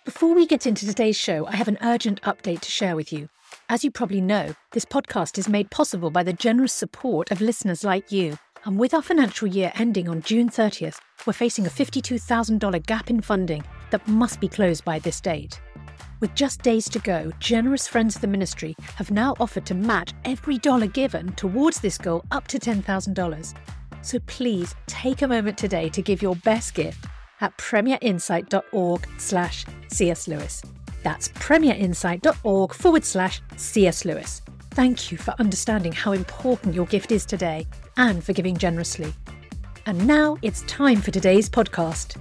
Before we get into today's show, I have an urgent update to share with you. As you probably know, this podcast is made possible by the generous support of listeners like you. And with our financial year ending on June 30th, we're facing a $52,000 gap in funding that must be closed by this date. With just days to go, generous friends of the ministry have now offered to match every dollar given towards this goal up to $10,000. So please take a moment today to give your best gift at premierinsight.org/C.S. Lewis. That's premierinsight.org/C.S. Lewis. Thank you for understanding how important your gift is today and for giving generously. And now it's time for today's podcast.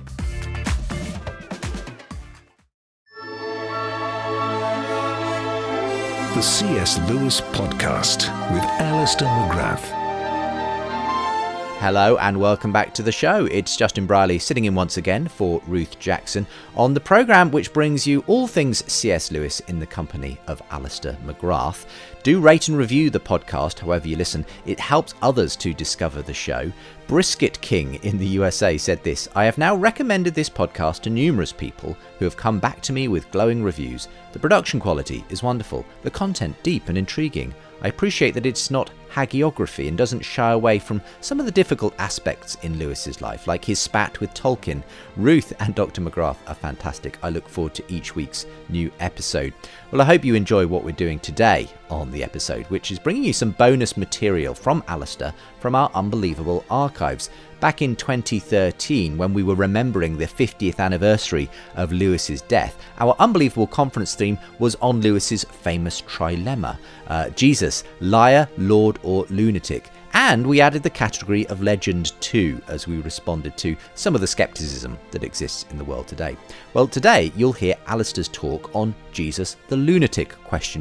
The C.S. Lewis Podcast with Alistair McGrath. Hello and welcome back to the show. It's Justin Brierley sitting in once again for Ruth Jackson on the programme which brings you all things C.S. Lewis in the company of Alistair McGrath. Do rate and review the podcast however you listen. It helps others to discover the show. Brisket King in the USA said this: I have now recommended this podcast to numerous people who have come back to me with glowing reviews. The production quality is wonderful, the content deep and intriguing. I appreciate that it's not hagiography and doesn't shy away from some of the difficult aspects in Lewis's life, like his spat with Tolkien. Ruth and Dr. McGrath are fantastic. I look forward to each week's new episode. Well, I hope you enjoy what we're doing today on the episode, which is bringing you some bonus material from Alistair from our Unbelievable archives. Back in 2013, when we were remembering the 50th anniversary of Lewis's death, our Unbelievable conference theme was on Lewis's famous trilemma: Jesus, liar, Lord or lunatic. And we added the category of legend too, as we responded to some of the scepticism that exists in the world today. Well, today you'll hear Alistair's talk on Jesus the lunatic ?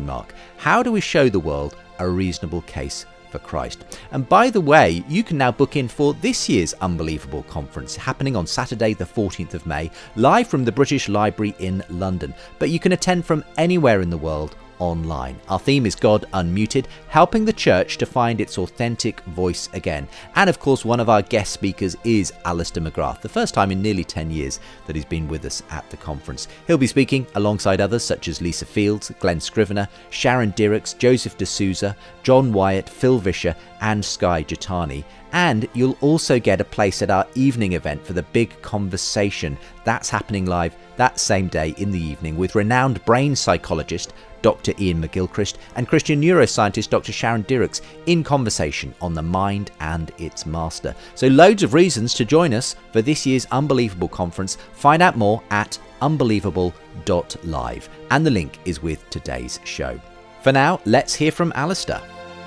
How do we show the world a reasonable case for Christ? And by the way, you can now book in for this year's Unbelievable conference happening on Saturday the 14th of May, live from the British Library in London. But you can attend from anywhere in the world online. Our theme is God Unmuted, helping the church to find its authentic voice again. And of course, one of our guest speakers is Alistair McGrath, the first time in nearly 10 years that he's been with us at the conference. He'll be speaking alongside others such as Lisa Fields, Glenn Scrivener, Sharon Dirks, Joseph D'Souza, John Wyatt, Phil Vischer and Skye Jitani. And you'll also get a place at our evening event for the Big Conversation. That's happening live that same day in the evening with renowned brain psychologist Dr. Ian McGilchrist and Christian neuroscientist Dr. Sharon Dirks in conversation on the mind and its master. So loads of reasons to join us for this year's Unbelievable conference. Find out more at unbelievable.live, and the link is with today's show. For now, let's hear from Alistair.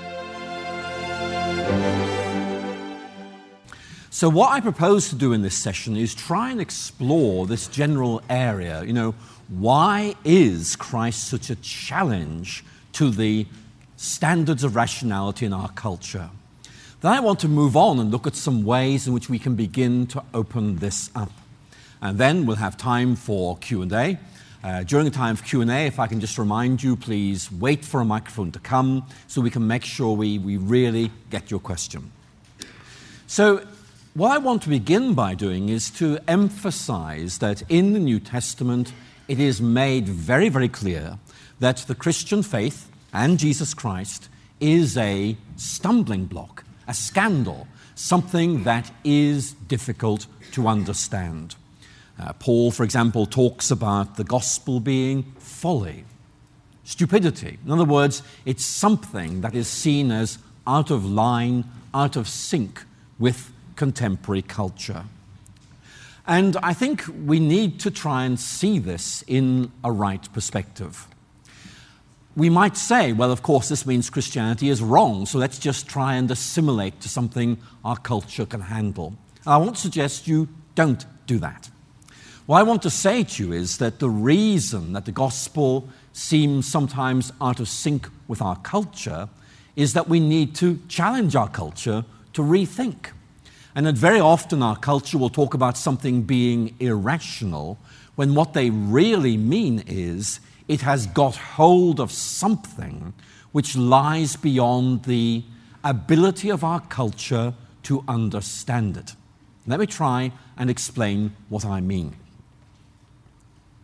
So what I propose to do in this session is try and explore this general area. Why is Christ such a challenge to the standards of rationality in our culture? Then I want to move on and look at some ways in which we can begin to open this up. And then we'll have time for Q&A. During the time of Q&A, if I can just remind you, please wait for a microphone to come so we can make sure we really get your question. So what I want to begin by doing is to emphasize that in the New Testament, it is made very, very clear that the Christian faith and Jesus Christ is a stumbling block, a scandal, something that is difficult to understand. Paul, for example, talks about the gospel being folly, stupidity. In other words, it's something that is seen as out of line, out of sync with contemporary culture. And I think we need to try and see this in a right perspective. We might say, well, of course, this means Christianity is wrong, so let's just try and assimilate to something our culture can handle. And I want to suggest you don't do that. What I want to say to you is that the reason that the gospel seems sometimes out of sync with our culture is that we need to challenge our culture to rethink. And that very often our culture will talk about something being irrational when what they really mean is it has got hold of something which lies beyond the ability of our culture to understand it. Let me try and explain what I mean.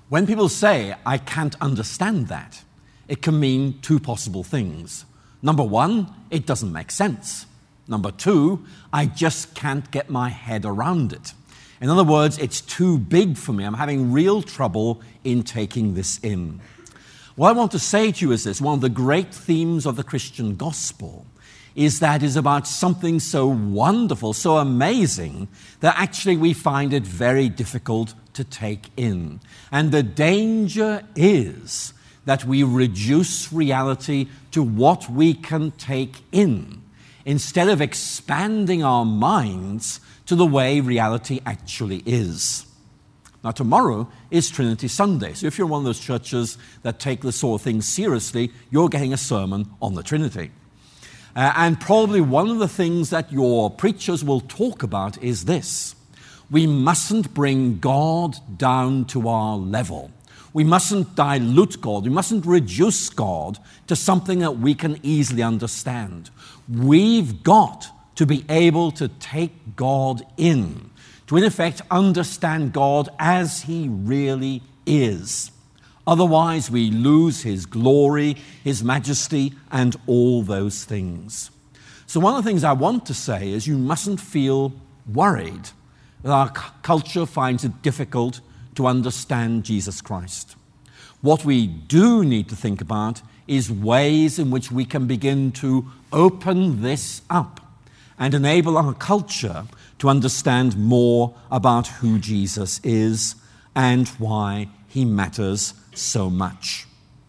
When people say, I can't understand that, it can mean two possible things. Number one, it doesn't make sense. Number two, I just can't get my head around it. In other words, it's too big for me. I'm having real trouble in taking this in. What I want to say to you is this: one of the great themes of the Christian gospel is that it's about something so wonderful, so amazing, that actually we find it very difficult to take in. And the danger is that we reduce reality to what we can take in, instead of expanding our minds to the way reality actually is. Now, tomorrow is Trinity Sunday, so if you're one of those churches that take this sort of thing seriously, you're getting a sermon on the Trinity. And probably one of the things that your preachers will talk about is this: we mustn't bring God down to our level. We mustn't dilute God. We mustn't reduce God to something that we can easily understand. We've got to be able to take God in effect understand God as He really is. Otherwise, we lose His glory, His majesty, and all those things. So one of the things I want to say is you mustn't feel worried that our culture finds it difficult to understand Jesus Christ. What we do need to think about is ways in which we can begin to open this up and enable our culture to understand more about who Jesus is and why He matters so much.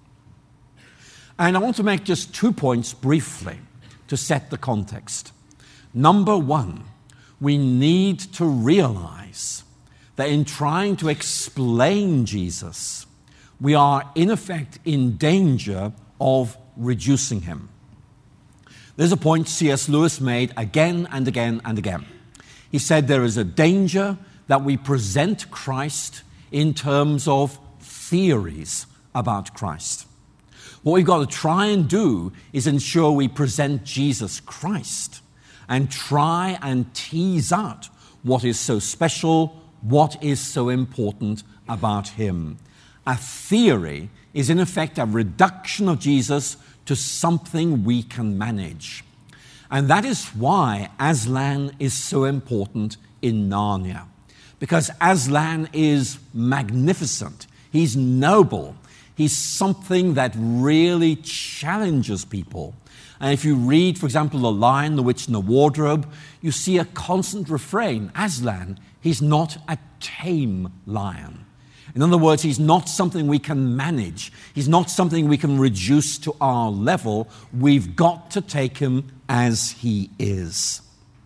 And I want to make just 2 points briefly to set the context. Number one, we need to realize that in trying to explain Jesus, we are in effect in danger of reducing Him. There's a point C.S. Lewis made again and again and again. He said there is a danger that we present Christ in terms of theories about Christ. What we've got to try and do is ensure we present Jesus Christ and try and tease out what is so special, what is so important about Him. A theory is in effect a reduction of Jesus to something we can manage. And that is why Aslan is so important in Narnia. Because Aslan is magnificent. He's noble. He's something that really challenges people. And if you read, for example, The Lion, the Witch, and the Wardrobe, you see a constant refrain. Aslan, he's not a tame lion. In other words, he's not something we can manage. He's not something we can reduce to our level. We've got to take him as he is.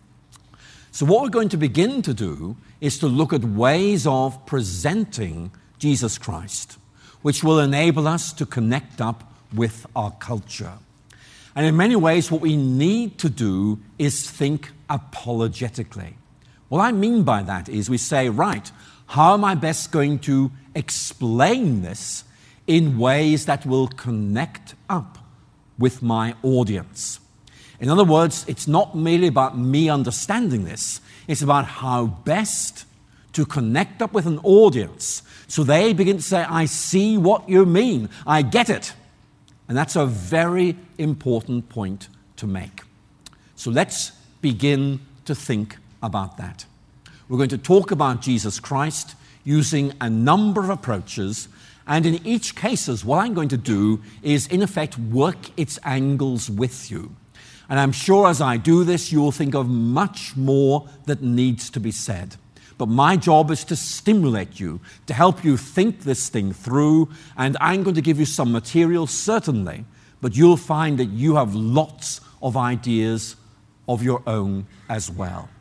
So what we're going to begin to do is to look at ways of presenting Jesus Christ, which will enable us to connect up with our culture. And in many ways, what we need to do is think apologetically. What I mean by that is we say, right, how am I best going to explain this in ways that will connect up with my audience? In other words, it's not merely about me understanding this. It's about how best to connect up with an audience so they begin to say, I see what you mean. I get it. And that's a very important point to make. So let's begin to think about that. We're going to talk about Jesus Christ using a number of approaches, and in each case, what I'm going to do is, in effect, work its angles with you. And I'm sure as I do this, you'll think of much more that needs to be said. But my job is to stimulate you, to help you think this thing through, and I'm going to give you some material, certainly, but you'll find that you have lots of ideas of your own as well.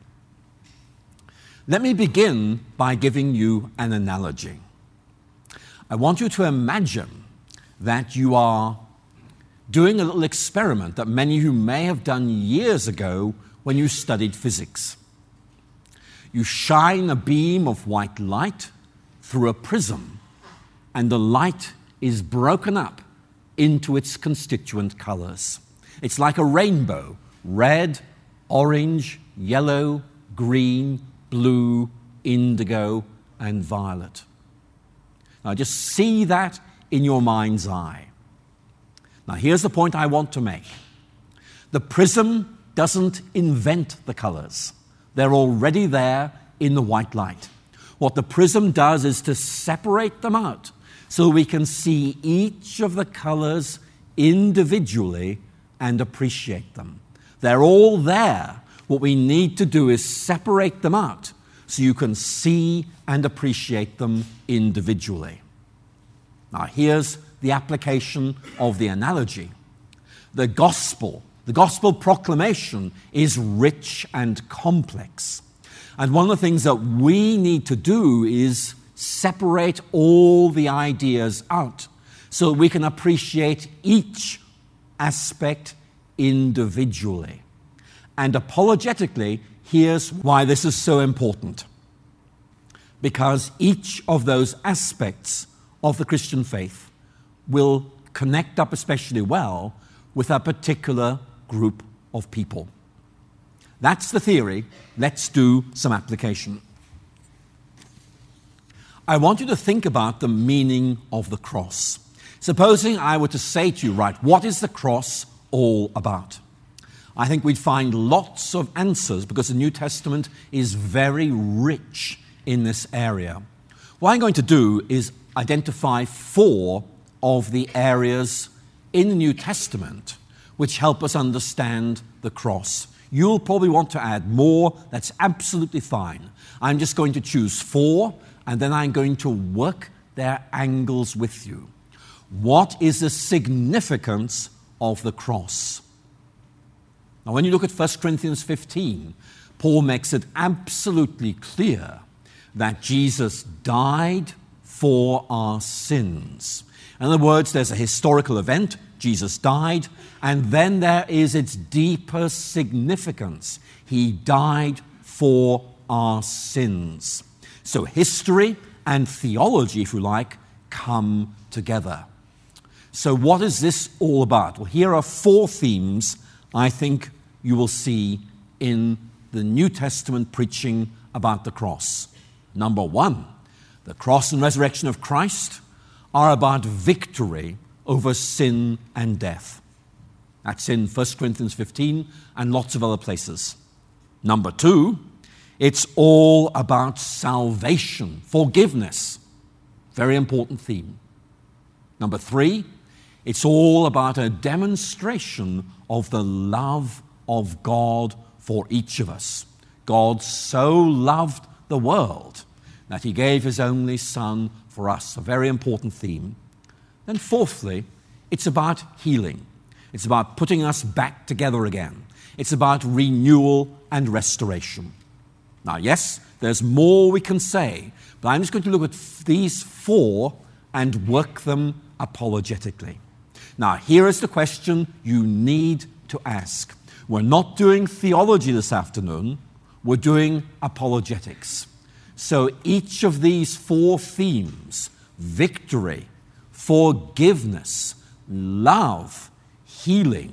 Let me begin by giving you an analogy. I want you to imagine that you are doing a little experiment that many of you may have done years ago when you studied physics. You shine a beam of white light through a prism, and the light is broken up into its constituent colors. It's like a rainbow: red, orange, yellow, green, blue, indigo, and violet. Now just see that in your mind's eye. Now here's the point I want to make. The prism doesn't invent the colors. They're already there in the white light. What the prism does is to separate them out so we can see each of the colors individually and appreciate them. They're all there. What we need to do is separate them out so you can see and appreciate them individually. Now here's the application of the analogy. The gospel proclamation is rich and complex. And one of the things that we need to do is separate all the ideas out so we can appreciate each aspect individually. And apologetically, here's why this is so important. Because each of those aspects of the Christian faith will connect up especially well with a particular group of people. That's the theory. Let's do some application. I want you to think about the meaning of the cross. Supposing I were to say to you, right, what is the cross all about? I think we'd find lots of answers because the New Testament is very rich in this area. What I'm going to do is identify 4 of the areas in the New Testament which help us understand the cross. You'll probably want to add more. That's absolutely fine. I'm just going to choose 4, and then I'm going to work their angles with you. What is the significance of the cross? Now, when you look at 1 Corinthians 15, Paul makes it absolutely clear that Jesus died for our sins. In other words, there's a historical event, Jesus died, and then there is its deeper significance. He died for our sins. So history and theology, if you like, come together. So what is this all about? Well, here are 4 themes I think you will see in the New Testament preaching about the cross. Number 1, the cross and resurrection of Christ are about victory over sin and death. That's in 1 Corinthians 15 and lots of other places. Number 2, it's all about salvation, forgiveness. Very important theme. Number 3, it's all about a demonstration of the love of God for each of us. God so loved the world that he gave his only Son for us. A very important theme. Then fourthly, it's about healing. It's about putting us back together again. It's about renewal and restoration. Now, yes, there's more we can say, but I'm just going to look at these 4 and work them apologetically. Now, here is the question you need to ask. We're not doing theology this afternoon. We're doing apologetics. So each of these 4 themes, victory, forgiveness, love, healing,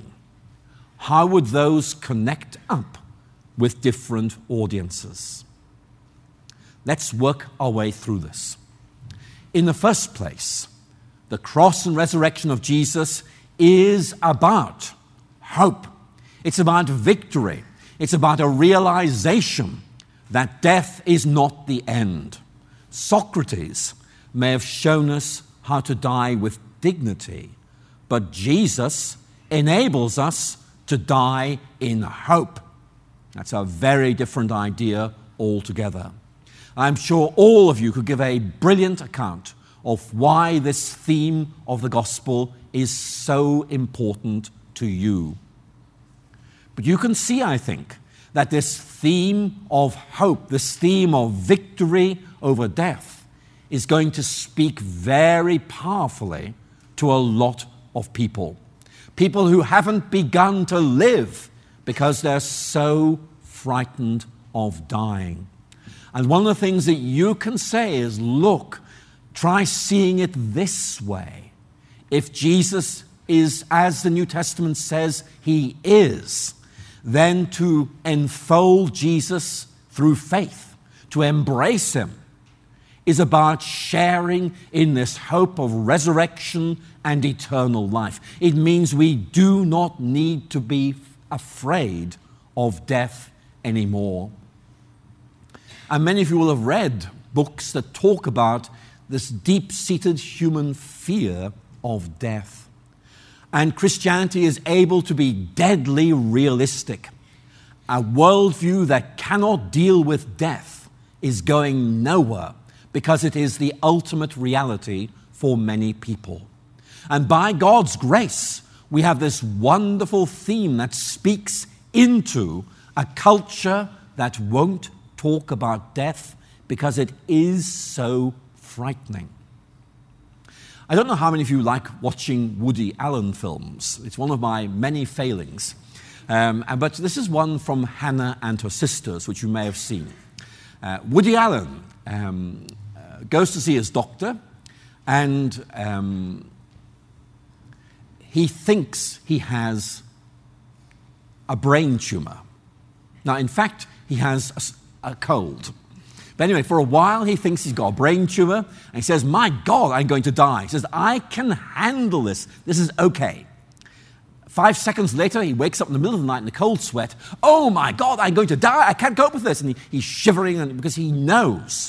how would those connect up with different audiences? Let's work our way through this. In the first place, the cross and resurrection of Jesus is about hope. It's about victory. It's about a realization that death is not the end. Socrates may have shown us how to die with dignity, but Jesus enables us to die in hope. That's a very different idea altogether. I'm sure all of you could give a brilliant account of why this theme of the gospel is so important to you. But you can see, I think, that this theme of hope, this theme of victory over death, is going to speak very powerfully to a lot of people. People who haven't begun to live because they're so frightened of dying. And one of the things that you can say is, look, try seeing it this way. If Jesus is, as the New Testament says, he is, then to enfold Jesus through faith, to embrace him, is about sharing in this hope of resurrection and eternal life. It means we do not need to be afraid of death anymore. And many of you will have read books that talk about this deep-seated human fear of death. And Christianity is able to be deadly realistic. A worldview that cannot deal with death is going nowhere because it is the ultimate reality for many people. And by God's grace, we have this wonderful theme that speaks into a culture that won't talk about death because it is so frightening. I don't know how many of you like watching Woody Allen films. It's one of my many failings. But this is one from Hannah and Her Sisters, which you may have seen. Woody Allen goes to see his doctor, and he thinks he has a brain tumor. Now, in fact, he has a cold. But anyway, for a while, he thinks he's got a brain tumor, and he says, "My God, I'm going to die." He says, "I can handle this. This is okay." 5 seconds later, he wakes up in the middle of the night in a cold sweat. "Oh my God, I'm going to die. I can't cope with this." And he's shivering because he knows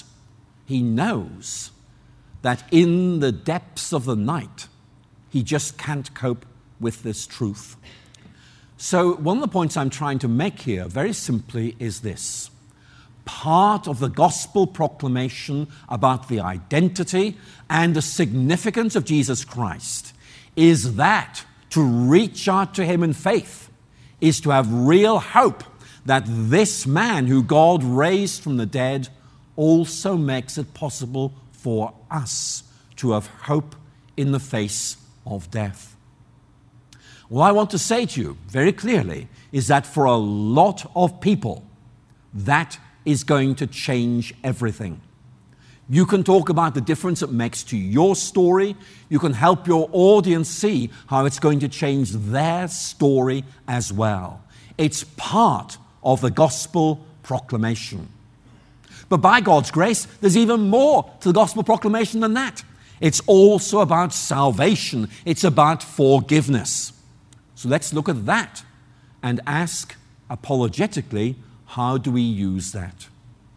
that in the depths of the night, he just can't cope with this truth. So one of the points I'm trying to make here, very simply, is this. Part of the gospel proclamation about the identity and the significance of Jesus Christ is that to reach out to him in faith is to have real hope that this man who God raised from the dead also makes it possible for us to have hope in the face of death. What I want to say to you very clearly is that for a lot of people, that is going to change everything. You can talk about the difference it makes to your story. You can help your audience see how it's going to change their story as well. It's part of the gospel proclamation. But by God's grace, there's even more to the gospel proclamation than that. It's also about salvation. It's about forgiveness. So let's look at that and ask apologetically, how do we use that?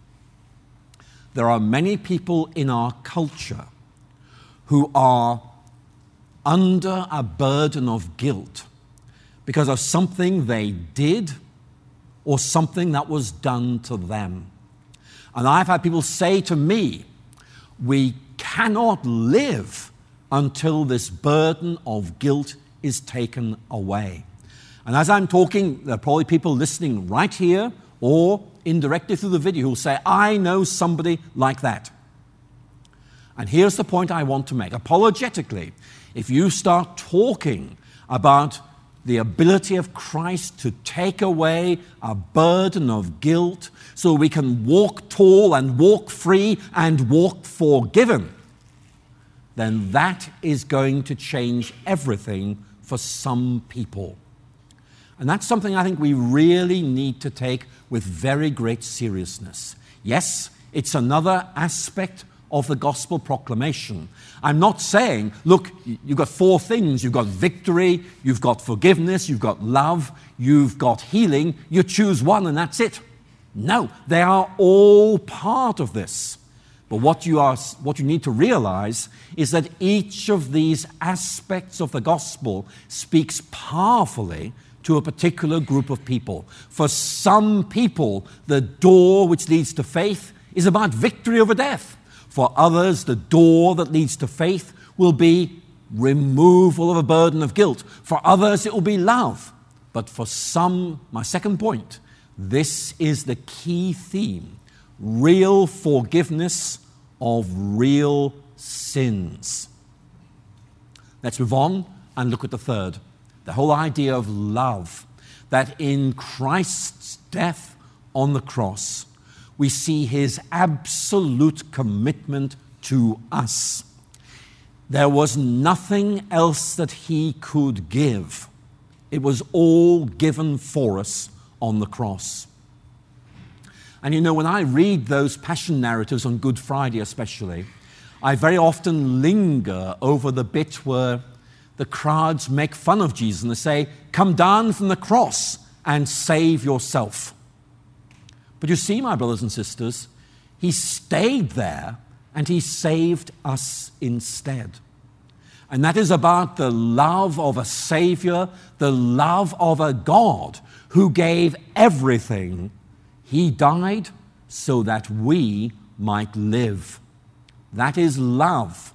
There are many people in our culture who are under a burden of guilt because of something they did or something that was done to them. And I've had people say to me, we cannot live until this burden of guilt is taken away. And as I'm talking, there are probably people listening right here or indirectly through the video who say, I know somebody like that. And here's the point I want to make. Apologetically, if you start talking about the ability of Christ to take away a burden of guilt so we can walk tall and walk free and walk forgiven, then that is going to change everything for some people. And that's something I think we really need to take with very great seriousness. Yes, it's another aspect of the gospel proclamation. I'm not saying, look, you've got 4 things. You've got victory, you've got forgiveness, you've got love, you've got healing. You choose one and that's it. No, they are all part of this. But what you need to realize is that each of these aspects of the gospel speaks powerfully to a particular group of people. For some people, the door which leads to faith is about victory over death. For others, the door that leads to faith will be removal of a burden of guilt. For others, it will be love. But for some, my second point, this is the key theme: real forgiveness of real sins. Let's move on and look at the third. The whole idea of love, that in Christ's death on the cross, we see his absolute commitment to us. There was nothing else that he could give. It was all given for us on the cross. And you know, when I read those passion narratives on Good Friday especially, I very often linger over the bit where the crowds make fun of Jesus and they say, "Come down from the cross and save yourself." But you see, my brothers and sisters, he stayed there and he saved us instead. And that is about the love of a Savior, the love of a God who gave everything. He died so that we might live. That is love.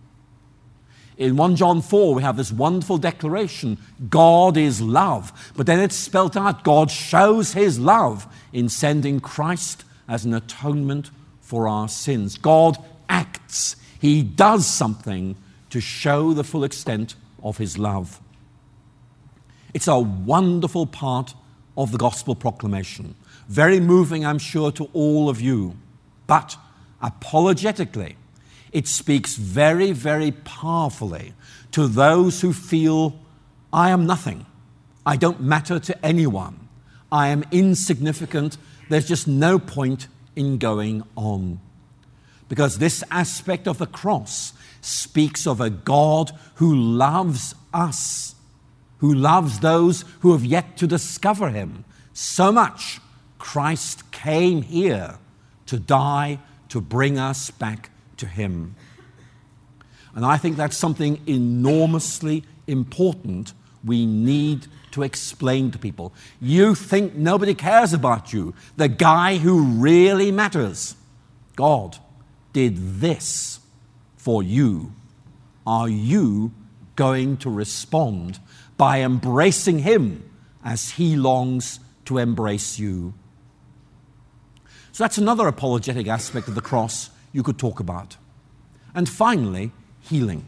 In 1 John 4, we have this wonderful declaration, God is love. But then it's spelt out, God shows his love in sending Christ as an atonement for our sins. God acts. He does something to show the full extent of his love. It's a wonderful part of the gospel proclamation. Very moving, I'm sure, to all of you. But apologetically, it speaks very, very powerfully to those who feel, I am nothing. I don't matter to anyone. I am insignificant. There's just no point in going on. Because this aspect of the cross speaks of a God who loves us, who loves those who have yet to discover him. So much Christ came here to die, to bring us back to him. And I think that's something enormously important we need to explain to people. You think nobody cares about you. The guy who really matters, God, did this for you. Are you going to respond by embracing him as he longs to embrace you? So that's another apologetic aspect of the cross you could talk about. And finally, healing.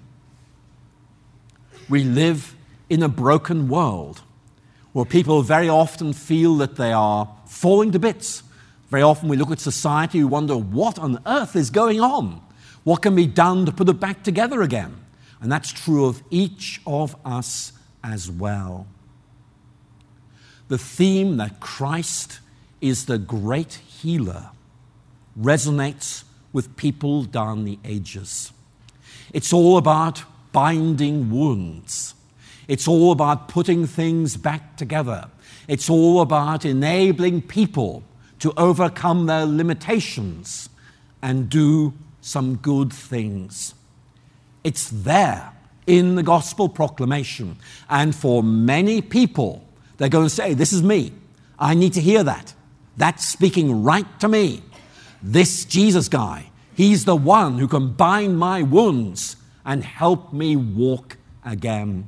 We live in a broken world where people very often feel that they are falling to bits. Very often we look at society and wonder, what on earth is going on? What can be done to put it back together again? And that's true of each of us as well. The theme that Christ is the great healer resonates with people down the ages. It's all about binding wounds. It's all about putting things back together. It's all about enabling people to overcome their limitations and do some good things. It's there in the gospel proclamation. And for many people, they're going to say, this is me. I need to hear that. That's speaking right to me. This Jesus guy, he's the one who can bind my wounds and help me walk again.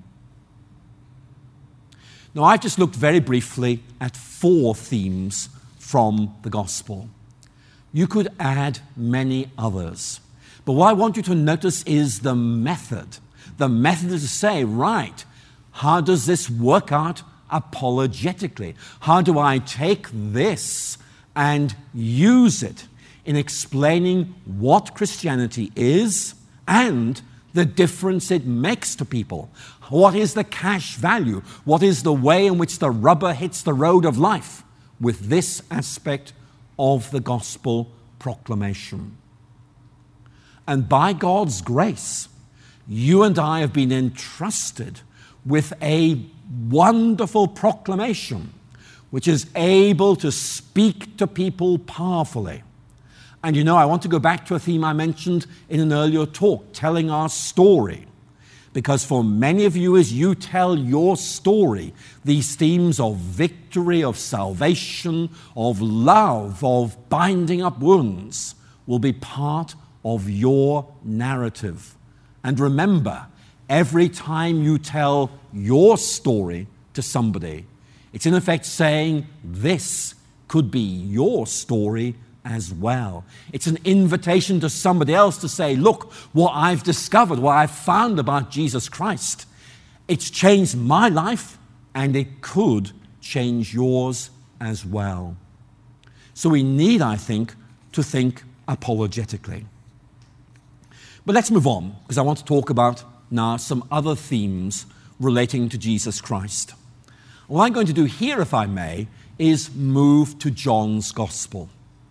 Now, I've just looked very briefly at 4 themes from the gospel. You could add many others. But what I want you to notice is the method. The method is to say, right, how does this work out apologetically? How do I take this and use it in explaining what Christianity is and the difference it makes to people? What is the cash value? What is the way in which the rubber hits the road of life with this aspect of the gospel proclamation? And by God's grace, you and I have been entrusted with a wonderful proclamation which is able to speak to people powerfully. And you know, I want to go back to a theme I mentioned in an earlier talk, telling our story. Because for many of you, as you tell your story, these themes of victory, of salvation, of love, of binding up wounds will be part of your narrative. And remember, every time you tell your story to somebody, it's in effect saying, this could be your story as well. It's an invitation to somebody else to say, look, what I've discovered, what I've found about Jesus Christ, it's changed my life and it could change yours as well. So we need, I think, to think apologetically. But let's move on, because I want to talk about now some other themes relating to Jesus Christ. What I'm going to do here, if I may, is move to John's Gospel.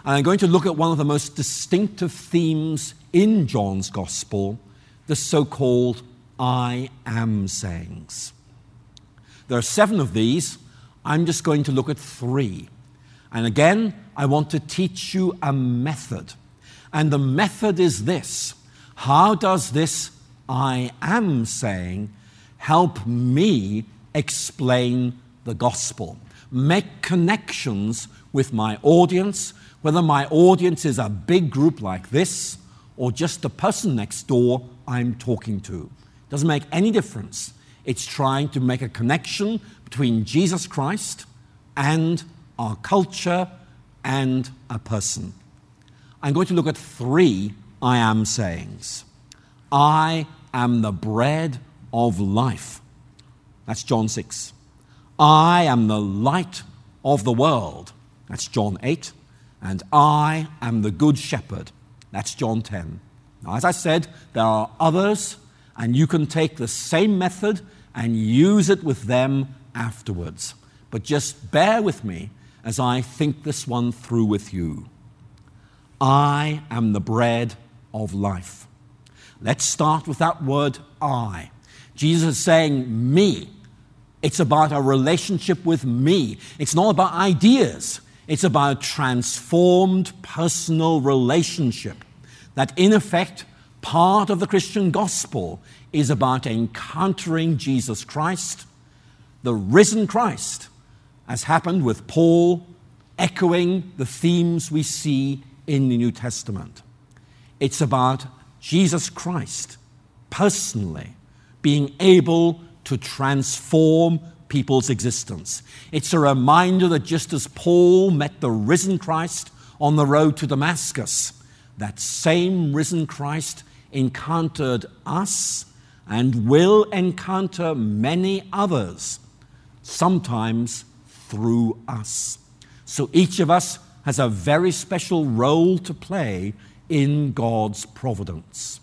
And I'm going to look at one of the most distinctive themes in John's Gospel, the so-called I am sayings. There are 7 of these. I'm just going to look at 3. And again, I want to teach you a method. And the method is this. How does this I am saying help me explain the gospel? Make connections with my audience, whether my audience is a big group like this or just the person next door I'm talking to. Doesn't make any difference. It's trying to make a connection between Jesus Christ and our culture and a person. I'm going to look at 3 I am sayings. I am the bread of life. That's John 6. I am the light of the world. That's John 8. And I am the good shepherd. That's John 10. Now, as I said, there are others, and you can take the same method and use it with them afterwards. But just bear with me as I think this one through with you. I am the bread of life. Let's start with that word I. Jesus is saying me. It's about a relationship with me. It's not about ideas. It's about transformed personal relationship. That in effect, part of the Christian gospel is about encountering Jesus Christ, the risen Christ, as happened with Paul, echoing the themes we see in the New Testament. It's about Jesus Christ personally being able to transform people's existence. It's a reminder that just as Paul met the risen Christ on the road to Damascus, that same risen Christ encountered us and will encounter many others, sometimes through us. So each of us has a very special role to play in God's providence.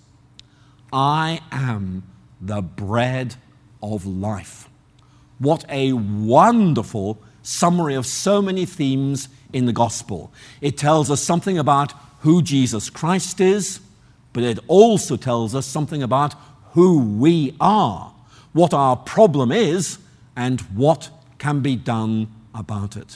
I am the bread of life. What a wonderful summary of so many themes in the gospel. It tells us something about who Jesus Christ is, but it also tells us something about who we are, what our problem is, and what can be done about it.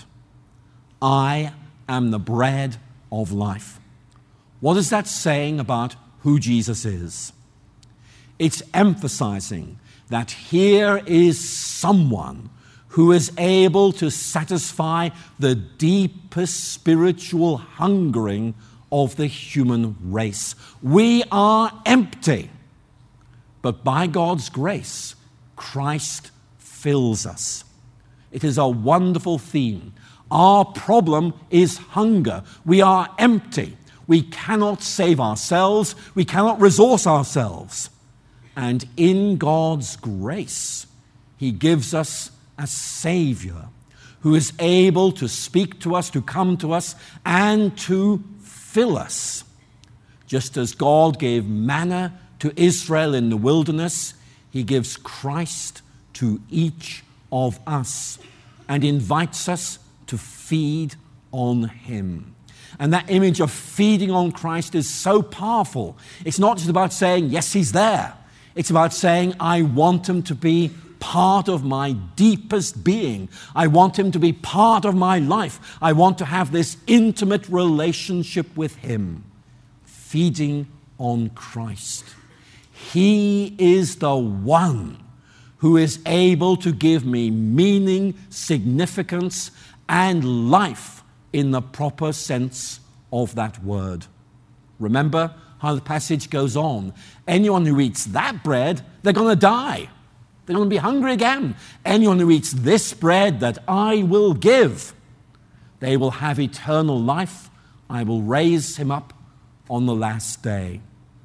I am the bread of life. What is that saying about who Jesus is? It's emphasizing that here is someone who is able to satisfy the deepest spiritual hungering of the human race. We are empty, but by God's grace, Christ fills us. It is a wonderful theme. Our problem is hunger. We are empty. We cannot save ourselves. We cannot resource ourselves. And in God's grace, He gives us a Savior who is able to speak to us, to come to us, and to fill us. Just as God gave manna to Israel in the wilderness, He gives Christ to each of us and invites us to feed on Him. And that image of feeding on Christ is so powerful. It's not just about saying, yes, He's there. It's about saying, I want Him to be part of my deepest being. I want Him to be part of my life. I want to have this intimate relationship with Him. Feeding on Christ. He is the one who is able to give me meaning, significance, and life in the proper sense of that word. Remember how the passage goes on. Anyone who eats that bread, they're going to die. They're going to be hungry again. Anyone who eats this bread that I will give, they will have eternal life. I will raise him up on the last day.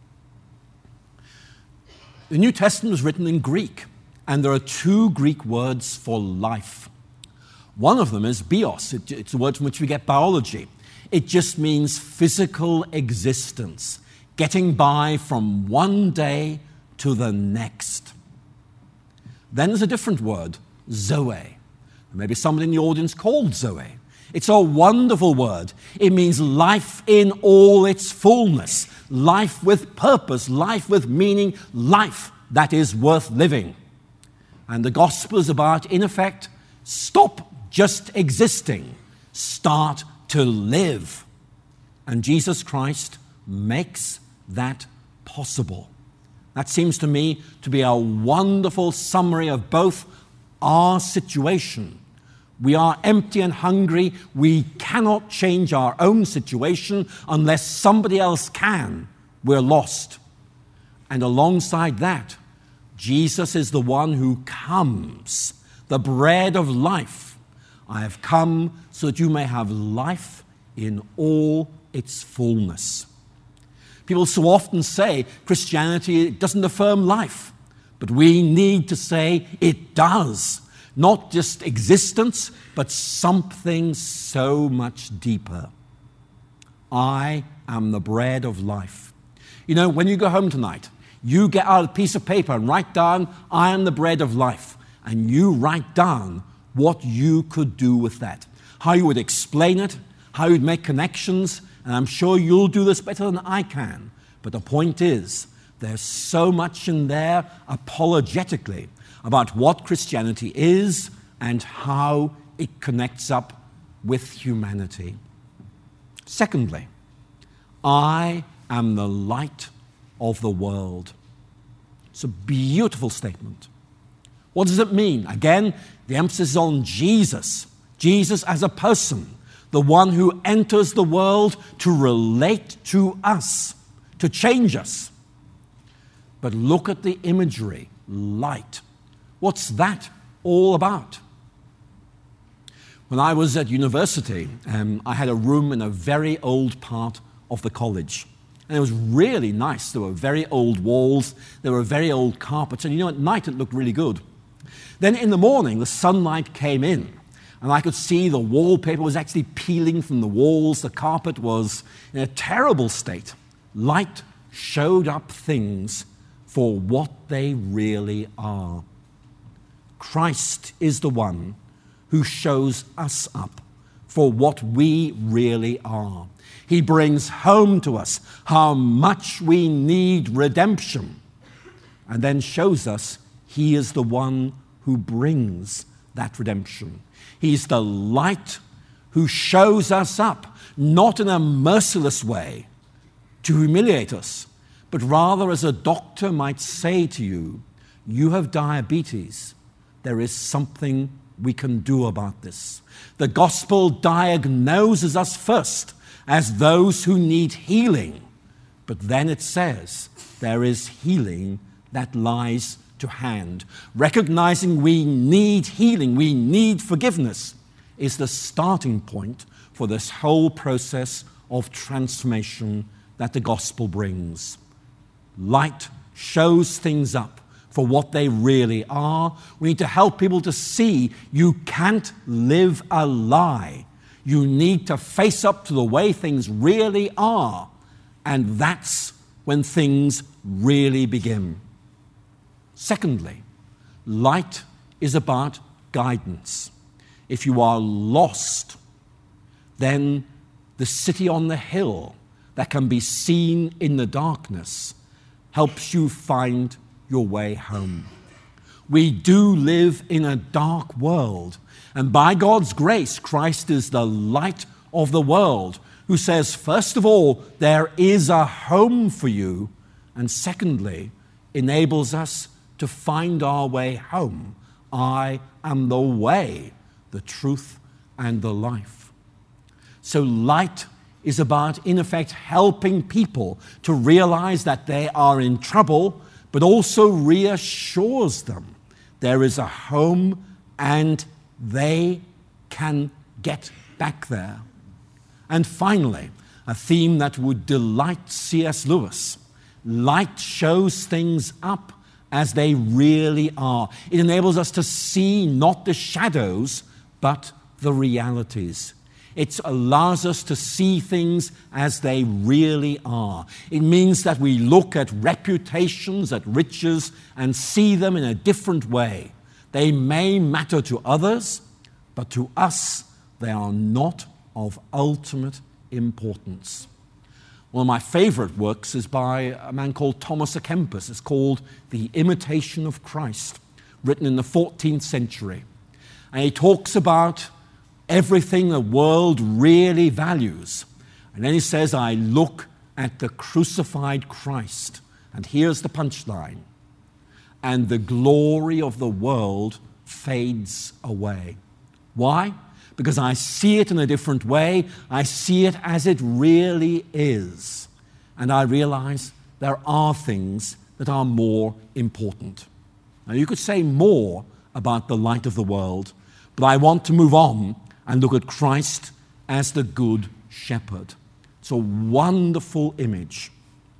The New Testament was written in Greek, and there are 2 Greek words for life. One of them is bios. It's a word from which we get biology. It just means physical existence, getting by from one day to the next. Then there's a different word, zoe. Maybe somebody in the audience called Zoe. It's a wonderful word. It means life in all its fullness, life with purpose, life with meaning, life that is worth living. And the gospel is about, in effect, stop just existing, start to live. And Jesus Christ makes that possible. That seems to me to be a wonderful summary of both our situation. We are empty and hungry. We cannot change our own situation unless somebody else can. We're lost. And alongside that, Jesus is the one who comes, the bread of life. I have come so that you may have life in all its fullness. People so often say Christianity doesn't affirm life, but we need to say it does. Not just existence, but something so much deeper. I am the bread of life. You know, when you go home tonight, you get out a piece of paper and write down, I am the bread of life. And you write down what you could do with that. How you would explain it, how you'd make connections, and I'm sure you'll do this better than I can. But the point is, there's so much in there apologetically about what Christianity is and how it connects up with humanity. Secondly, I am the light of the world. It's a beautiful statement. What does it mean? Again, the emphasis is on Jesus. Jesus as a person, the one who enters the world to relate to us, to change us. But look at the imagery, light. What's that all about? When I was at university, I had a room in a very old part of the college. And it was really nice. There were very old walls, there were very old carpets, and you know, at night it looked really good. Then in the morning, the sunlight came in, and I could see the wallpaper was actually peeling from the walls. The carpet was in a terrible state. Light showed up things for what they really are. Christ is the one who shows us up for what we really are. He brings home to us how much we need redemption, and then shows us He is the one who brings that redemption. He's the light who shows us up, not in a merciless way to humiliate us, but rather as a doctor might say to you, you have diabetes. There is something we can do about this. The gospel diagnoses us first as those who need healing, but then it says there is healing that lies to hand. Recognizing we need healing, we need forgiveness, is the starting point for this whole process of transformation that the gospel brings. Light shows things up for what they really are. We need to help people to see you can't live a lie. You need to face up to the way things really are. And that's when things really begin. Secondly, light is about guidance. If you are lost, then the city on the hill that can be seen in the darkness helps you find your way home. We do live in a dark world, and by God's grace, Christ is the light of the world, who says, first of all, there is a home for you, and secondly, enables us to find our way home. I am the way, the truth, and the life. So light is about, in effect, helping people to realize that they are in trouble, but also reassures them there is a home and they can get back there. And finally, a theme that would delight C.S. Lewis. Light shows things up as they really are. It enables us to see not the shadows, but the realities. It allows us to see things as they really are. It means that we look at reputations, at riches, and see them in a different way. They may matter to others, but to us, they are not of ultimate importance. One of my favorite works is by a man called Thomas à Kempis. It's called The Imitation of Christ, written in the 14th century. And he talks about everything the world really values. And then he says, I look at the crucified Christ. And here's the punchline. And the glory of the world fades away. Why? Because I see it in a different way. I see it as it really is. And I realize there are things that are more important. Now, you could say more about the light of the world, but I want to move on and look at Christ as the Good Shepherd. It's a wonderful image.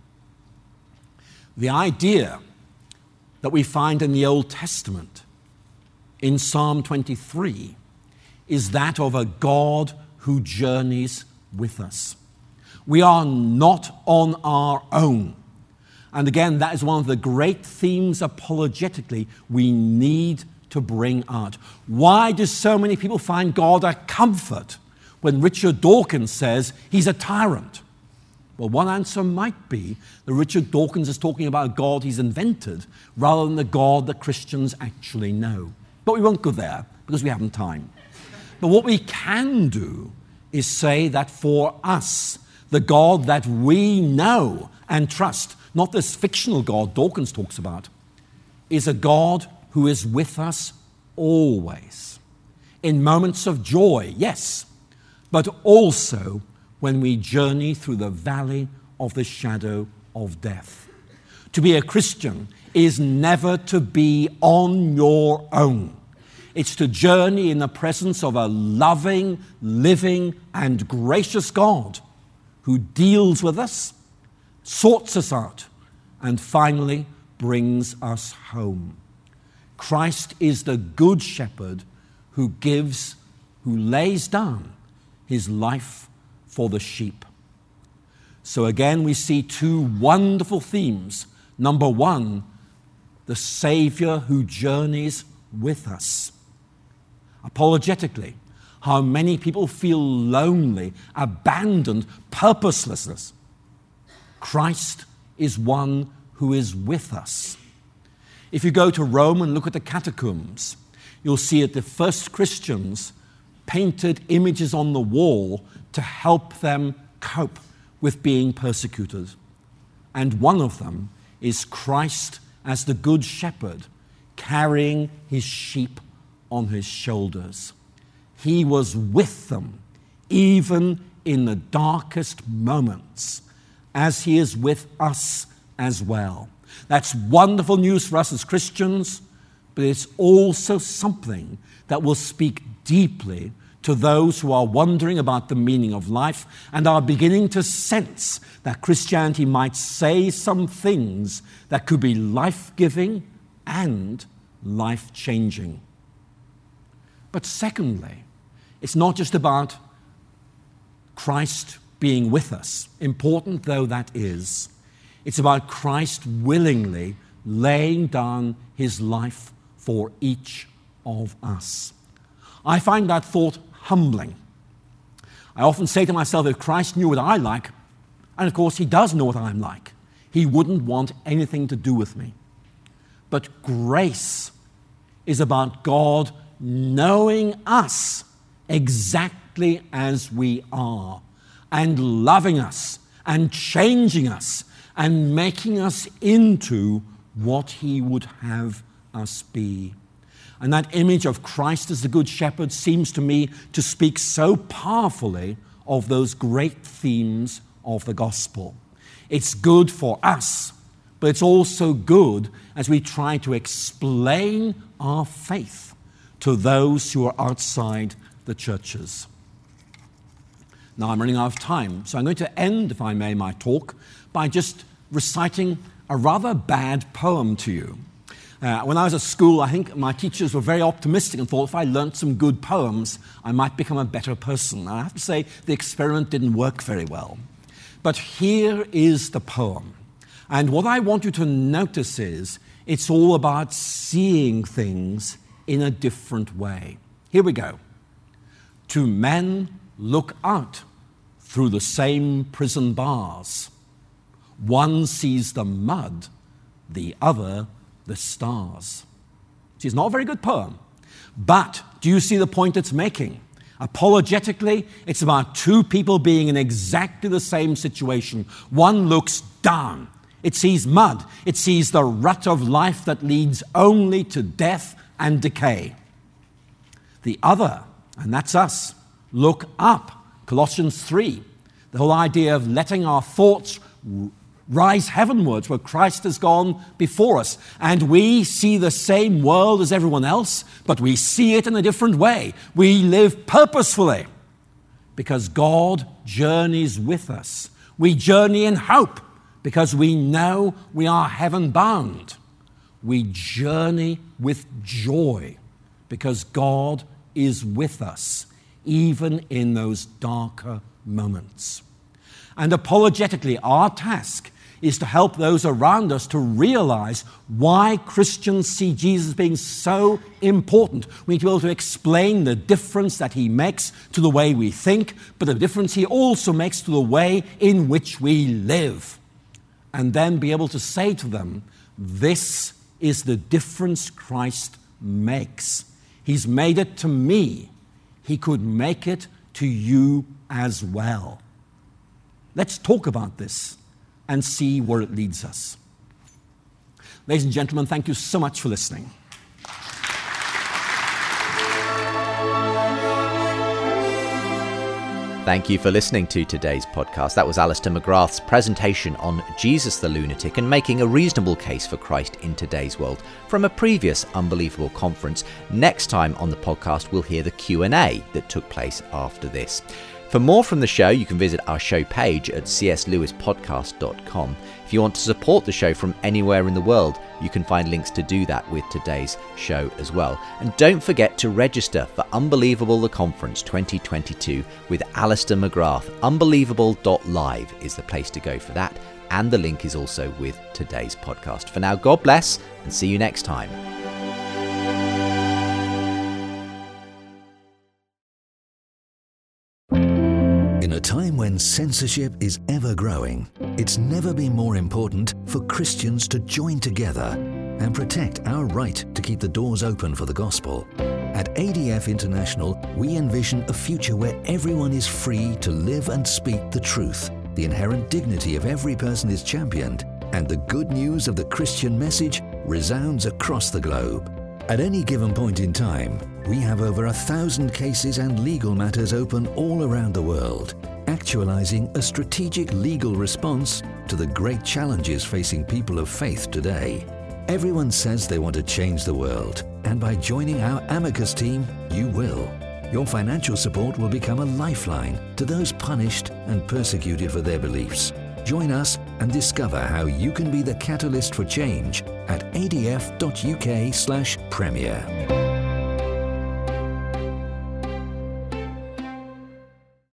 The idea that we find in the Old Testament, in Psalm 23, is that of a God who journeys with us. We are not on our own. And again, that is one of the great themes apologetically we need to bring out. Why do so many people find God a comfort when Richard Dawkins says he's a tyrant? Well, one answer might be that Richard Dawkins is talking about a God he's invented rather than the God that Christians actually know. But we won't go there because we haven't time. But what we can do is say that for us, the God that we know and trust, not this fictional God Dawkins talks about, is a God who is with us always. In moments of joy, yes, but also when we journey through the valley of the shadow of death. To be a Christian is never to be on your own. It's to journey in the presence of a loving, living, and gracious God who deals with us, sorts us out, and finally brings us home. Christ is the Good Shepherd who lays down his life for the sheep. So again, we see two wonderful themes. Number one, the Savior who journeys with us. Apologetically, how many people feel lonely, abandoned, purposelessness. Christ is one who is with us. If you go to Rome and look at the catacombs, you'll see that the first Christians painted images on the wall to help them cope with being persecuted. And one of them is Christ as the Good Shepherd, carrying his sheep on his shoulders. He was with them, even in the darkest moments, as he is with us as well. That's wonderful news for us as Christians, but it's also something that will speak deeply to those who are wondering about the meaning of life and are beginning to sense that Christianity might say some things that could be life-giving and life-changing. But secondly, it's not just about Christ being with us, important though that is. It's about Christ willingly laying down his life for each of us. I find that thought humbling. I often say to myself, if Christ knew what I like, and of course he does know what I'm like, he wouldn't want anything to do with me. But grace is about God knowing us exactly as we are, and loving us, and changing us, and making us into what he would have us be. And that image of Christ as the Good Shepherd seems to me to speak so powerfully of those great themes of the gospel. It's good for us, but it's also good as we try to explain our faith to those who are outside the churches. Now I'm running out of time, so I'm going to end, if I may, my talk by just reciting a rather bad poem to you. When I was at school, I think my teachers were very optimistic and thought if I learnt some good poems, I might become a better person. And I have to say, the experiment didn't work very well. But here is the poem. And what I want you to notice is it's all about seeing things in a different way. Here we go. Two men look out through the same prison bars. One sees the mud, the other the stars. It's not a very good poem, but do you see the point it's making? Apologetically, it's about two people being in exactly the same situation. One looks down. It sees mud. It sees the rut of life that leads only to death and decay. The other, and that's us, look up. Colossians 3, the whole idea of letting our thoughts rise heavenwards where Christ has gone before us. And we see the same world as everyone else, but we see it in a different way. We live purposefully because God journeys with us. We journey in hope because we know we are heaven-bound. We journey with joy because God is with us, even in those darker moments. And apologetically, our task is to help those around us to realize why Christians see Jesus being so important. We need to be able to explain the difference that he makes to the way we think, but the difference he also makes to the way in which we live. And then be able to say to them, this is the difference Christ makes. He's made it to me. He could make it to you as well. Let's talk about this and see where it leads us. Ladies and gentlemen, thank you so much for listening. Thank you for listening to today's podcast. That was Alistair McGrath's presentation on Jesus the Lunatic and making a reasonable case for Christ in today's world from a previous Unbelievable conference. Next time on the podcast, we'll hear the Q&A that took place after this. For more from the show, you can visit our show page at cslewispodcast.com. If you want to support the show from anywhere in the world, you can find links to do that with today's show as well. And don't forget to register for Unbelievable the Conference 2022 with Alistair McGrath. Unbelievable.live is the place to go for that. And the link is also with today's podcast. For now, God bless and see you next time. In a time when censorship is ever growing, it's never been more important for Christians to join together and protect our right to keep the doors open for the gospel. At ADF International, we envision a future where everyone is free to live and speak the truth. The inherent dignity of every person is championed, and the good news of the Christian message resounds across the globe. At any given point in time, we have over 1,000 cases and legal matters open all around the world, actualizing a strategic legal response to the great challenges facing people of faith today. Everyone says they want to change the world, and by joining our Amicus team, you will. Your financial support will become a lifeline to those punished and persecuted for their beliefs. Join us and discover how you can be the catalyst for change at adf.uk/premier.